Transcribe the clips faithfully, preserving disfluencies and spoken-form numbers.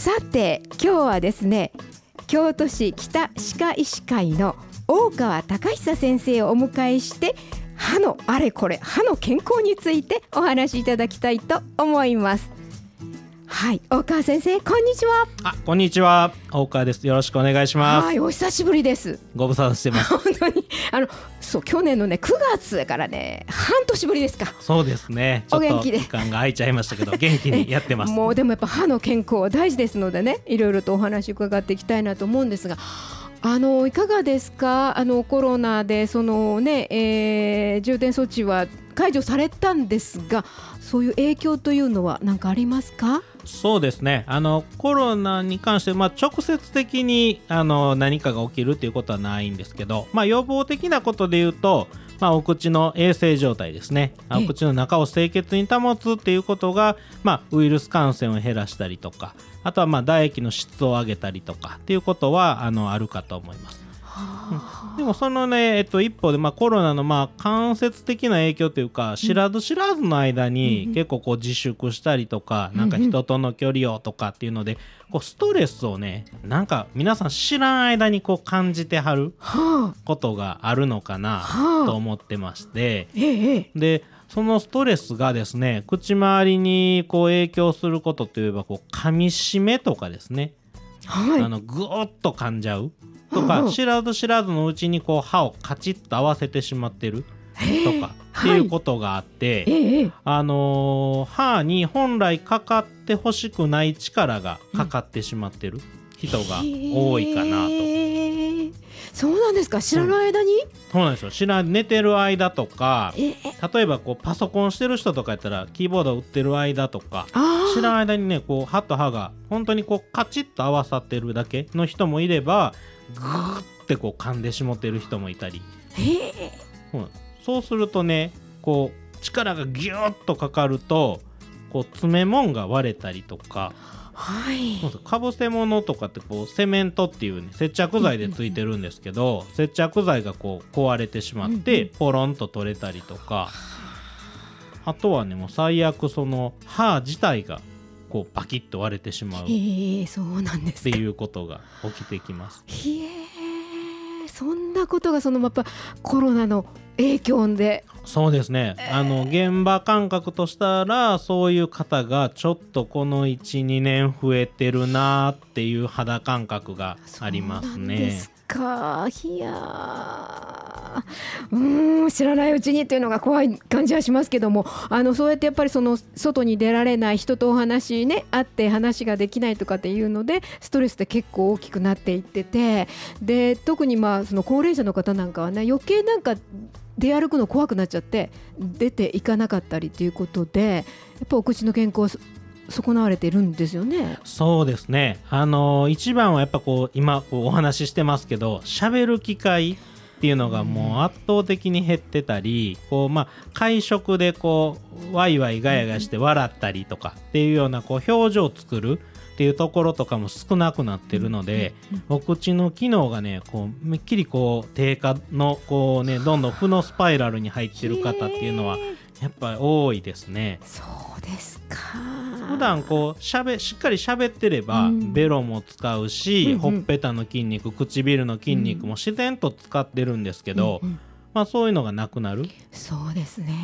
さて今日はですね、京都市北歯科医師会の大川隆久先生をお迎えして歯のあれこれ歯の健康についてお話しいただきたいと思います。はい、大川先生こんにちは。 あ、こんにちは、大川です。よろしくお願いします。 はい、お久しぶりです。 ご無沙汰してます。 本当にあのそう去年のねくがつだからね半年ぶりですか。 そうですね、ちょっと時間が空いちゃいましたけど元気にやってます。 もうでもやっぱ歯の健康は大事ですのでね、いろいろとお話伺っていきたいなと思うんですが、あのいかがですか。あのコロナでそのね、えー、重点措置は解除されたんですが、そういう影響というのは何かありますか。 そうですね、あのコロナに関して、まあ、直接的にあの何かが起きるということはないんですけど、まあ、予防的なことでいうと、まあ、お口の衛生状態ですね。お口の中を清潔に保つっていうことが、まあ、ウイルス感染を減らしたりとか、あとはまあ唾液の質を上げたりとかっていうことは あのあるかと思います。うん、でもそのね、えっと、一方で、まあ、コロナのまあ間接的な影響というか、知らず知らずの間に結構こう自粛したりとか、なんか人との距離をとかっていうので、こうストレスをね、なんか皆さん知らん間にこう感じてはることがあるのかなと思ってまして、でそのストレスがですね、口周りにこう影響することといえば、こう噛み締めとかですね、はい、あのぐーっと噛んじゃうとか、知らず知らずのうちにこう歯をカチッと合わせてしまってるとかっていうことがあって、はい、あのー、歯に本来かかってほしくない力がかかってしまってる人が多いかなと。 そうなんですか。知らない間に、うん、 そうなんですよ。知ら寝てる間とか、例えばこうパソコンしてる人とかやったらキーボードを打ってる間とか、知らない間にね、こう歯と歯が本当にこうカチッと合わさってるだけの人もいれば、グーってこう噛んでしもってる人もいたり、うん、そうするとね、こう力がギューッとかかるとこう詰め物が割れたりとか、はい、かぶせ物とかってこうセメントっていう、ね、接着剤でついてるんですけど、うんうんうん、接着剤がこう壊れてしまってポロンと取れたりとか、うんうん、あとはね、もう最悪その歯自体がこうバキッと割れてしまう、 へそうなんですかっていうことが起きてきます。 へえ、そんなことがそのやっぱコロナの影響で。 そうですね、えー、あの現場感覚としたら、そういう方がちょっとこの いちにねん増えてるなっていう肌感覚がありますね。そうなんですか。いやうーん、知らないうちにっていうのが怖い感じはしますけども、あのそうやってやっぱりその外に出られない、人とお話ね会って話ができないとかっていうのでストレスって結構大きくなっていってて、で特にまあその高齢者の方なんかはね、余計なんか出歩くの怖くなっちゃって出ていかなかったりということで、やっぱお口の健康は損なわれているんですよね。 そうですね、あの一番はやっぱこう今こうお話ししてますけど、喋る機会っていうのがもう圧倒的に減ってたり、こうまあ会食でこうワイワイガヤガヤして笑ったりとかっていうようなこう表情を作るっていうところとかも少なくなってるので、お口の機能がね、こうめっきりこう低下のこうね、どんどん負のスパイラルに入ってる方っていうのはやっぱり多いですね。 そうですか。 普段こうしゃべしっかり喋ってれば、うん、ベロも使うし、うんうん、ほっぺたの筋肉、唇の筋肉も自然と使ってるんですけど、うんうん、まあ、そういうのがなくなる。 そうですね。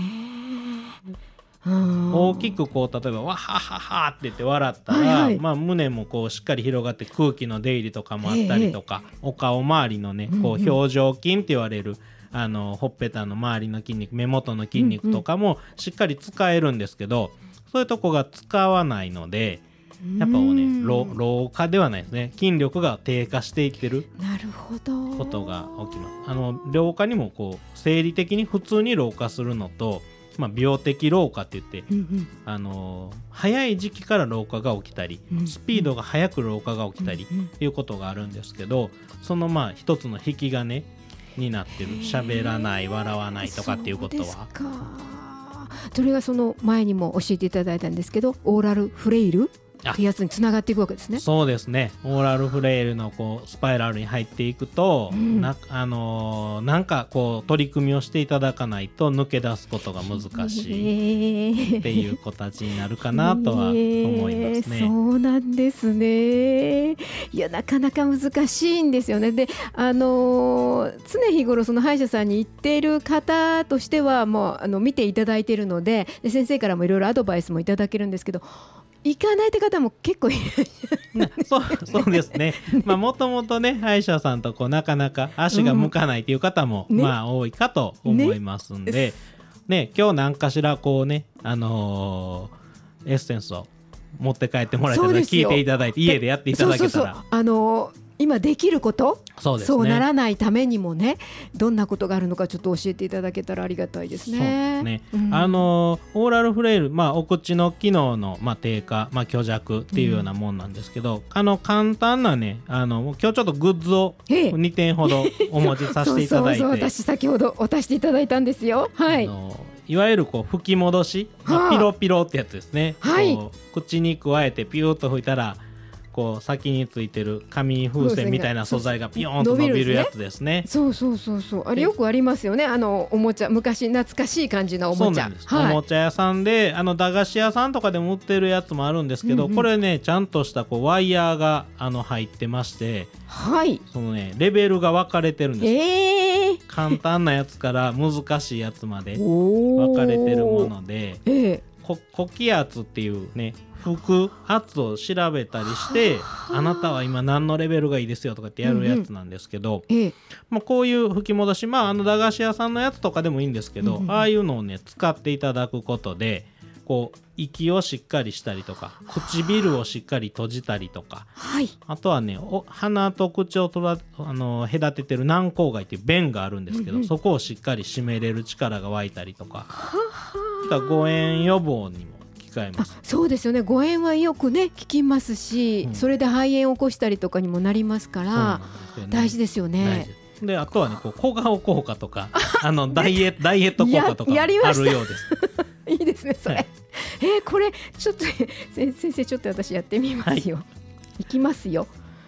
大きくこう例えばわはははって言って笑ったら、はいはい、まあ、胸もこうしっかり広がって空気の出入りとかもあったりとか、ええ、お顔周りのね、こう表情筋って言われる、うんうん、あのほっぺたの周りの筋肉、目元の筋肉とかもしっかり使えるんですけど、うんうん、そういうとこが使わないので、やっぱね、老、老化ではないですね、筋力が低下していってることが起きます。あの老化にもこう生理的に普通に老化するのと、まあ、病的老化って言って、うんうん、あのー、早い時期から老化が起きたり、うんうん、スピードが速く老化が起きたり、うんうん、っていうことがあるんですけど、そのまあ一つの引き金になってる。喋らない、笑わないとかっていうことは。そうですか。 それがその前にも教えていただいたんですけど、オーラルフレイルってやつにつながっていくわけですね。 そうですね。オーラルフレイルのこうスパイラルに入っていくと、うん、なあのー、なんかこう取り組みをしていただかないと抜け出すことが難しいっていう子たちになるかなとは思いますね。 えー、そうなんですね。いやなかなか難しいんですよね。で、あのー、常日頃その歯医者さんに行っている方としてはもうあの見ていただいているので、で先生からもいろいろアドバイスもいただけるんですけど、行かないって方も結構いるそうそうですね。まあもともとね歯医者さんとこうなかなか足が向かないっていう方も、うん、まあ多いかと思いますんで、ねね、今日何かしらこうね、あのー、エッセンスを持って帰ってもらえたら聞いていただいて家でやっていただけたら、そうそうそう、 あのー今できること、 そうですね、 そうならないためにもね、どんなことがあるのかちょっと教えていただけたらありがたいですね。 そうですね、うん、あのオーラルフレイル、まあ、お口の機能の、まあ、低下、まあ、虚弱っていうようなもんなんですけど、うん、あの簡単なね、あの今日ちょっとグッズをにてんほどお持ちさせていただいてそうそうそう、私先ほど渡していただいたんですよ。はい、あのいわゆるこう吹き戻し、まあ、ピロピロってやつですね、 はい、 こう口に加えてピューッと吹いたらこう先についてる紙風船みたいな素材がピヨーンと伸びるやつですね。 そうそうそうそう、あれよくありますよね、あのおもちゃ、昔懐かしい感じのおもちゃ。 そうなんです、 はい、 おもちゃ屋さんで、あの駄菓子屋さんとかでも売ってるやつもあるんですけど、うんうん、これねちゃんとしたこうワイヤーがあの入ってまして、 はい、 そのねレベルが分かれてるんですよ、 えー、 簡単なやつから難しいやつまで分かれてるもので、えー、こ呼気圧っていうね腹圧を調べたりして、あなたは今何のレベルがいいですよとかってやるやつなんですけど、うんうん、えまあ、こういう吹き戻し、まあ、あの駄菓子屋さんのやつとかでもいいんですけど、うんうん、ああいうのをね使っていただくことでこう息をしっかりしたりとか唇をしっかり閉じたりとか、はい、あとはねお鼻と口をとらあの隔ててる軟口蓋っていう弁があるんですけど、うんうん、そこをしっかり締めれる力が湧いたりとか、誤嚥予防にも使えます。 あ、そうですよね、誤嚥はよくね効きますし、うん、それで肺炎を起こしたりとかにもなりますから、ね、大事ですよね。 であとはねこう小顔効果とかあのダイエダイエット効果とかもあるようですいいですねそれ、はい、えー、これちょっと先生ちょっと私やってみますよ、はい、いきますよ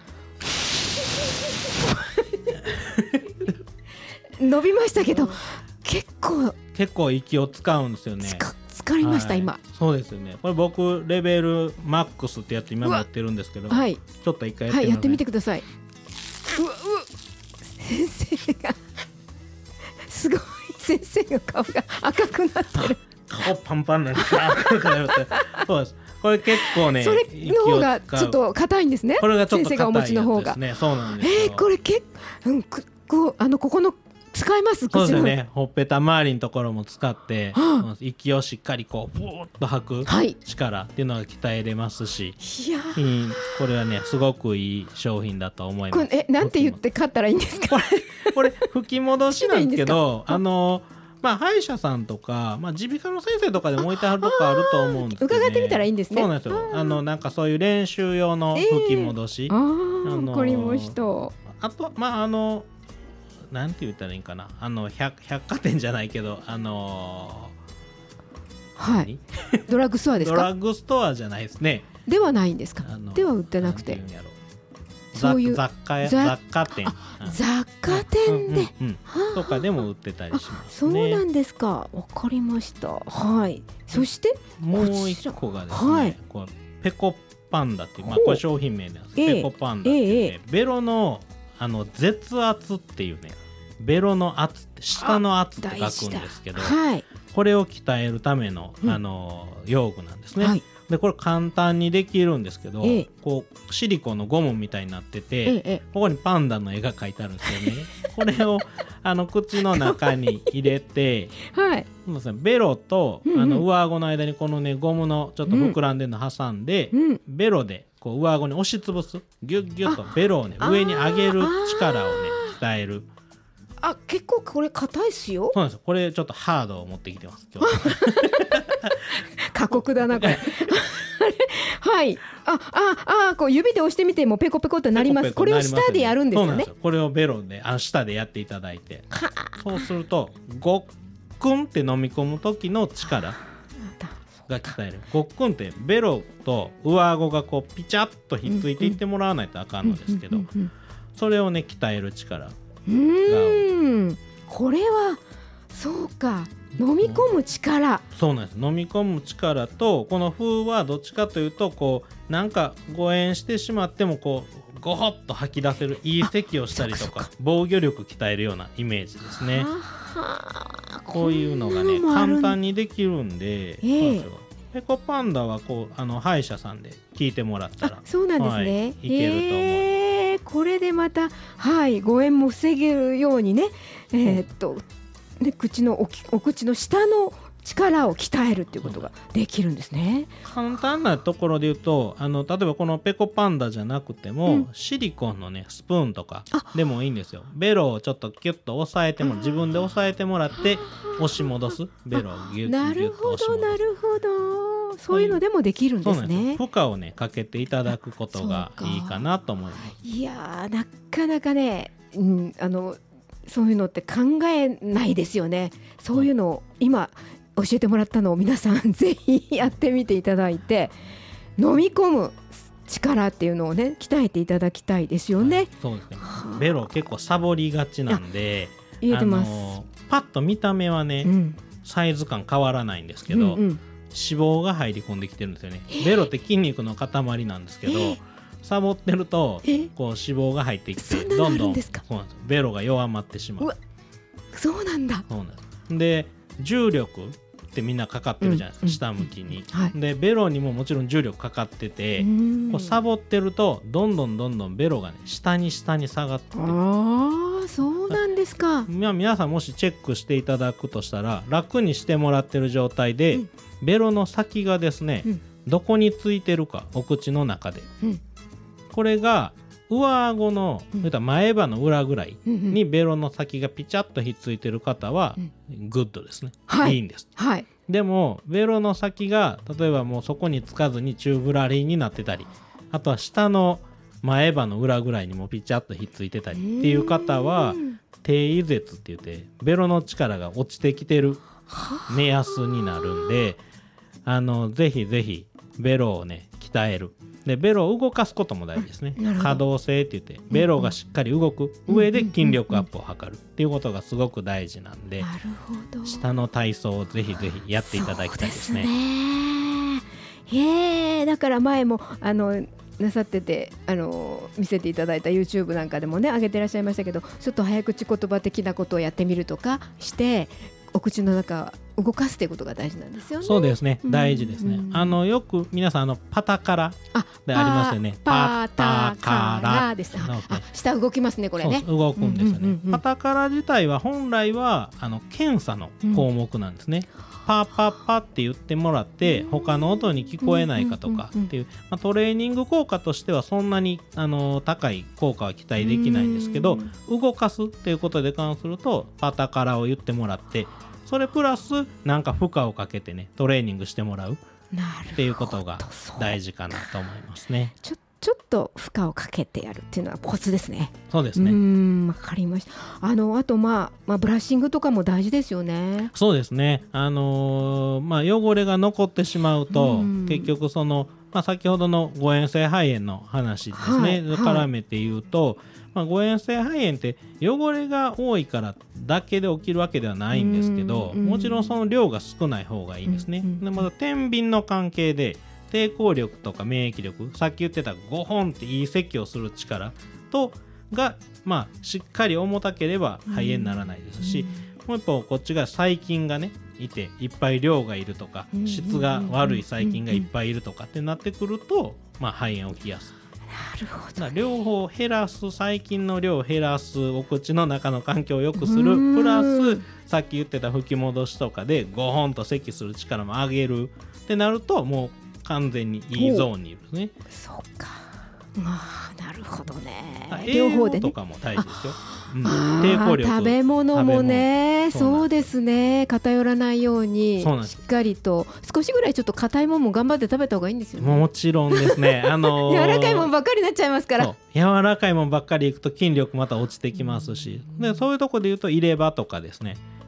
伸びましたけど結構結構息を使うんですよね。 疲れました、はい、今。 そうですよね。これ僕レベルマックスってやつ今持ってるんですけど、はい、ちょっと一回やってみますね。はい、 やってみてください。うわうわ先生がすごい、先生の顔が赤くなってる顔パンパンなんですそうです。これ結構ね、 それの方がちょっと硬いんですね。 これがちょっと硬いやつですね。 先生がお持ちの方が。 そうなんですよ。 えー、これ結構、うん、こうあのここの使います。 そうですね、ほっぺた周りのところも使って、はあ、息をしっかりこうブーッと吐く力っていうのが鍛えれますし、はい、いやこれはねすごくいい商品だと思います。 これえなんて言って買ったらいいんですか。 これこれ吹き戻しなんですけどあのまあ、歯医者さんとか耳鼻科の先生とかでも置いてあるとこあると思うんですけど、ね、 伺ってみたらいいんですね。 そうなんですよ。あのなんかそういう練習用の吹き戻し、 えー、ああわかりました。 あとまああのなんて言ったらいいんかな、あの 百, 百貨店じゃないけどあのー、はいドラッグストアですか。 ドラッグストアじゃないですね。 ではないんですか。では売ってなくてそういう雑貨や雑貨店雑貨店で、うんうんうん、とかでも売ってたりしますね。そうなんですか。わかりました。はい。そしてもう一個がですね、はい、こうペコパンダっていう、まあ、これ商品名なんです、えー、ペコパンダっていうね、えー、ベロのあの舌圧っていうね、ベロの圧って下の圧って書くんですけど、はい、これを鍛えるための、うん、あの用具なんですね、はい、でこれ簡単にできるんですけど、ええ、こうシリコンのゴムみたいになってて、ええ、ここにパンダの絵が描いてあるんですよねこれをあの口の中に入れて、はい、ベロと、うんうん、あの上顎の間にこのねゴムのちょっと膨らんでるの挟んで、うん、ベロでこう上顎に押しつぶす、ギュッギュッとベロをね上に上げる力をね鍛える。 あ、結構これ硬いっすよ。 そうなんですよ。これちょっとハードを持ってきてます今日過酷だなこれはい、あああこう指で押してみてもペコペコってなります。ペコペコなりますね。これを舌でやるんですよね。そうなんですよ。 これをベロであ舌でやっていただいて、そうするとごっくんって飲み込む時の力、 が鍛える。ごっくんってベロと上顎がこうピチャッとひっついていってもらわないとあかんのですけど、 うんうんうんうん、 それをね鍛える力が、 うーんこれはそうか、飲み込む力、 そうなんです。飲み込む力と、この風はどっちかというとこうなんか誤嚥してしまってもこうゴホッと吐き出せる、いい咳をしたりとか防御力鍛えるようなイメージですね。こういうのがね簡単にできるんで、えー、ペコパンダはこうあの歯医者さんで聞いてもらったら、 そうなんですね、はい、 いけると思います。 えー、これでまた、はい、誤嚥も防げるようにね、えー、っとで口の お, お口の下の力を鍛えるっていうことができるんですね。 簡単なところで言うと、あの例えばこのペコパンダじゃなくても、うん、シリコンのねスプーンとかでもいいんですよ。ベロをちょっとキュッと押さえても自分で押さえてもらって押し戻す、ベロをギュッギュッと押し戻す。 なるほどなるほど、そういうのでもできるんですね。 負荷をねかけていただくことがいいかなと思います。 いやーなかなかね、うん、あのそういうのって考えないですよね。そういうのを今教えてもらったのを皆さんぜひやってみていただいて、飲み込む力っていうのをね鍛えていただきたいですよね。はい、 そうですね。ベロ結構サボりがちなんで、 言えてます。 あのパッと見た目はね、うん、サイズ感変わらないんですけど、うんうん、脂肪が入り込んできてるんですよね。ベロって筋肉の塊なんですけど、サボってるとこう脂肪が入ってきてどんどんベロが弱まってしまう。うわ、 そうなんだ。 そうなんです。で重力ってみんなかかってるじゃないですか、うん、下向きに、はい、でベロにももちろん重力かかってて、こうサボってるとどんどんどんどんベロがね下に下に下がってる。 ああ、そうなんですか。 皆さんもしチェックしていただくとしたら、楽にしてもらってる状態で、うん、ベロの先がですね、うん、どこについてるか、お口の中で、うん、これが上顎の、うん、前歯の裏ぐらいにベロの先がピチャッとひっついてる方は、うん、グッドですね、はい、いいんです、はい、でもベロの先が例えばもうそこにつかずにチューブラリーになってたり、あとは下の前歯の裏ぐらいにもピチャッとひっついてたりっていう方は低位絶って言ってベロの力が落ちてきてる目安になるんで、あのぜひぜひベロをね鍛える。でベロを動かすことも大事ですね。可動性って言ってベロがしっかり動く上で筋力アップを図るっていうことがすごく大事なんで、 なるほど、 下の体操をぜひぜひやっていただきたいですね。 そうですね。へえ、だから前もあのなさっててあの見せていただいた YouTube なんかでもね上げてらっしゃいましたけど、ちょっと早口言葉的なことをやってみるとかしてお口の中動かすということが大事なんですよね。 そうですね、大事ですね。うん、あのよく皆さんあのパタカラでありますよね。 パタカラです。下動きますね、これね。 そう動くんですよね。うんうんうんうん、パタカラ自体は本来はあの検査の項目なんですね。うん、パパパって言ってもらって他の音に聞こえないかとかっていう、まあ、トレーニング効果としてはそんなにあの高い効果は期待できないんですけど、動かすっていうことで関するとパタカラを言ってもらって、それプラスなんか負荷をかけてねトレーニングしてもらうっていうことが大事かなと思いますね。 ちょちょっと負荷をかけてやるっていうのはコツですね。 そうですね。 うーん、わかりました。あのあと、まあ、まあブラッシングとかも大事ですよね。 そうですね。あのー、まあ汚れが残ってしまうと結局その、まあ、先ほどの誤嚥性肺炎の話ですね、はい、絡めて言うと、まあ、誤嚥性肺炎って汚れが多いからだけで起きるわけではないんですけど、もちろんその量が少ない方がいいんですね。でまた天秤の関係で抵抗力とか免疫力、さっき言ってたごほんっていい咳をする力とが、まあ、しっかり重たければ肺炎にならないですし、もう一方こっちが細菌がねいていっぱい量がいるとか質が悪い細菌がいっぱいいるとかってなってくると、まあ、肺炎起きやすい。 なるほど。 両方減らす、細菌の量を減らす、お口の中の環境を良くするプラスさっき言ってた吹き戻しとかでごほんと咳する力も上げるってなるともう完全にいいゾーンにいるんですね。 そうか、あなるほどね。 両方でね、栄養とかも大事ですよ。うん、抵抗力、 食べ物もね、そうですね、偏らないようにしっかりと少しぐらいちょっと硬いものも頑張って食べた方がいいんですよね。 もちろんですね、あのー、 柔らかいものばっかりになっちゃいますから。 そう柔らかいものばっかりいくと筋力また落ちてきますし、でそういうところでいうと入れ歯とかですね、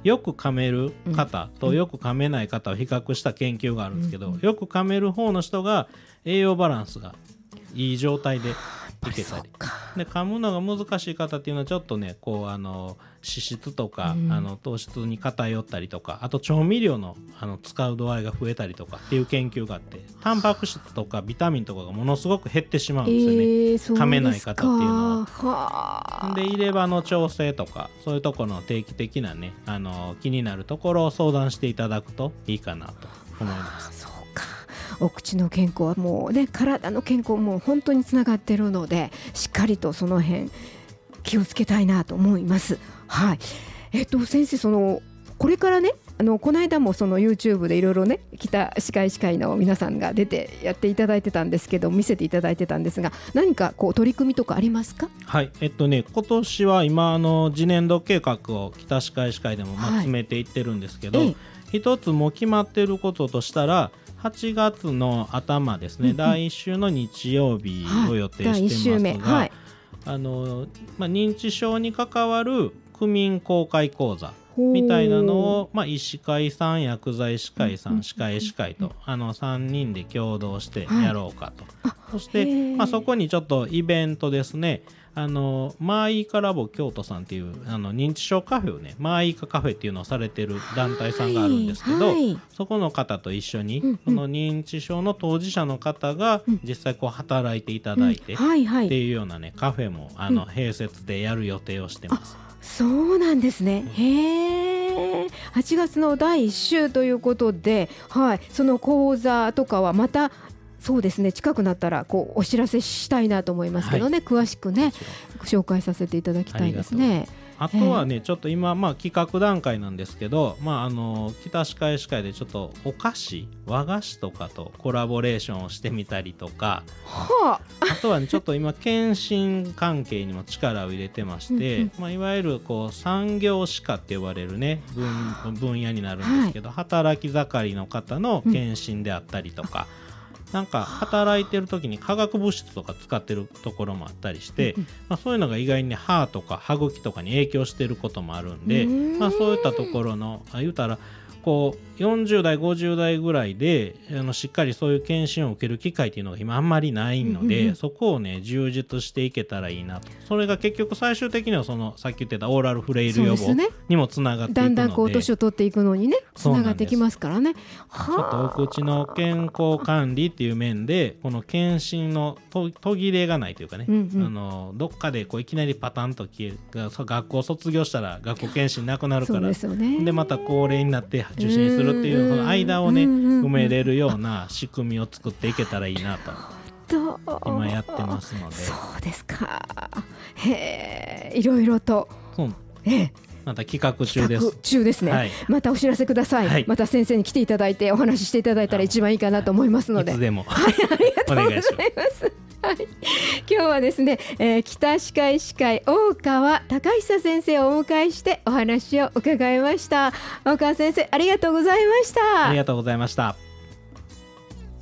よく噛める方とよく噛めない方を比較した研究があるんですけど、よく噛める方の人が栄養バランスがいい状態でいけたりで、噛むのが難しい方っていうのはちょっとねこうあの脂質とか、うん、あの糖質に偏ったりとか、あと調味料 の, あの使う度合いが増えたりとかっていう研究があって、タンパク質とかビタミンとかがものすごく減ってしまうんですよね、えー、噛めない方っていうのは。はで入れ歯の調整とかそういうところの定期的なねあの気になるところを相談していただくといいかなと思います。 お口の健康はもうね、体の健康も本当につながっているので、しっかりとその辺気をつけたいなと思います。はい。えっと先生、そのこれからね、あのこの間もその YouTube でいろいろね、北歯科医師会の皆さんが出てやっていただいてたんですけど、見せていただいてたんですが、何かこう取り組みとかありますか？ はい、えっとね今年は今あの次年度計画を北歯科医師会でもまあ進めていってるんですけど、はい、一つも決まっていることとしたらはちがつの頭ですね、うんうん、だいいっ週の日曜日を予定してますが、はい、あのまあ、認知症に関わる区民公開講座みたいなのを、まあ、医師会さん、薬剤師会さん、歯科医師会とあのさんにんで共同してやろうかと、はい、そして、まあ、そこにちょっとイベントですね、あのマーイーカラボ京都さんっていうあの認知症カフェをね、マーイーカカフェっていうのをされてる団体さんがあるんですけど、はい、そこの方と一緒に、うんうん、その認知症の当事者の方が実際こう働いていただいて、うんはいはい、っていうようなねカフェもあの、うん、併設でやる予定をしてます。 そうなんですね、うん、へー、はちがつのだいいっ週ということで、はい、その講座とかはまたそうですね、近くなったらこうお知らせしたいなと思いますけどね、はい、詳しくね紹介させていただきたいですね。 あとはね、えー、ちょっと今、まあ、企画段階なんですけど、まあ、あの北歯科医師会でちょっとお菓子和菓子とかとコラボレーションをしてみたりとか、はあ、あとは、ね、ちょっと今検診関係にも力を入れてまして、うんうん、まあ、いわゆるこう産業歯科って呼ばれるね 分, 分野になるんですけど、はい、働き盛りの方の検診であったりとか、うんなんか働いてる時に化学物質とか使ってるところもあったりして、まあ、そういうのが意外に歯とか歯茎とかに影響してることもあるんで、まあ、そういったところの言うたらこうよんじゅう代ごじゅう代ぐらいであのしっかりそういう検診を受ける機会っていうのが今あんまりないので、うんうん、そこをね充実していけたらいいなと。それが結局最終的にはそのさっき言ってたオーラルフレイル予防にもつながっていくので、 だんだんこう年を取っていくのにねつながってきますからね。 ちょっとお口の健康管理っていう面でこの検診のと途切れがないというかね、うんうん、あのどっかでこういきなりパタンと消える、学校卒業したら学校検診なくなるから、そうですよね、でまた高齢になって受診するっていうその間をね埋めれるような仕組みを作っていけたらいいなと今やってますので。 そうですか、へー、いろいろと、 そう、えまた企画中です。 企画中ですね、はい、またお知らせください、はい、また先生に来ていただいてお話ししていただいたら一番いいかなと思いますので、 いつでも、 はい、ありがとうございます。はい、今日はですね、えー、北歯科医師会大川隆久先生をお迎えしてお話を伺いました。大川先生、ありがとうございました。 ありがとうございました。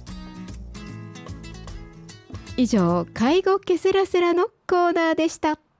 以上、介護ケセラセラのコーナーでした。